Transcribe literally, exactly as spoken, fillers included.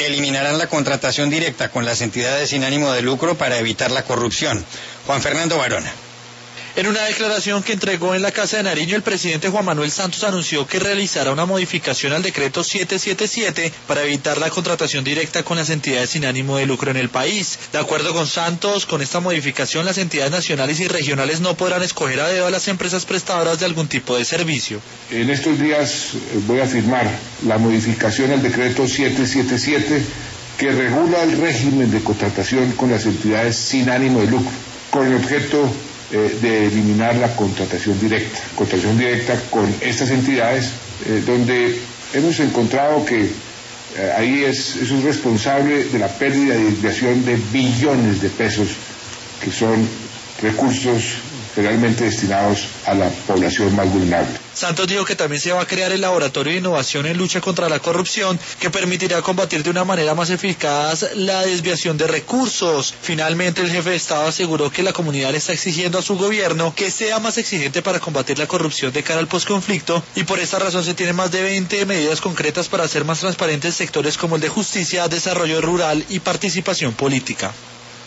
eliminarán la contratación directa con las entidades sin ánimo de lucro para evitar la corrupción. Juan Fernando Barona. En una declaración que entregó en la Casa de Nariño, el presidente Juan Manuel Santos anunció que realizará una modificación al decreto setecientos setenta y siete para evitar la contratación directa con las entidades sin ánimo de lucro en el país. De acuerdo con Santos, con esta modificación las entidades nacionales y regionales no podrán escoger a dedo a las empresas prestadoras de algún tipo de servicio. En estos días voy a firmar la modificación al decreto setecientos setenta y siete que regula el régimen de contratación con las entidades sin ánimo de lucro, con el objeto Eh, de eliminar la contratación directa, contratación directa con estas entidades, eh, donde hemos encontrado que eh, ahí es, es un responsable de la pérdida y desviación de billones de pesos, que son recursos realmente destinados a la población más vulnerable. Santos dijo que también se va a crear el Laboratorio de Innovación en Lucha contra la Corrupción, que permitirá combatir de una manera más eficaz la desviación de recursos. Finalmente, el jefe de Estado aseguró que la comunidad le está exigiendo a su gobierno que sea más exigente para combatir la corrupción de cara al posconflicto, y por esta razón se tienen más de veinte medidas concretas para hacer más transparentes sectores como el de justicia, desarrollo rural y participación política.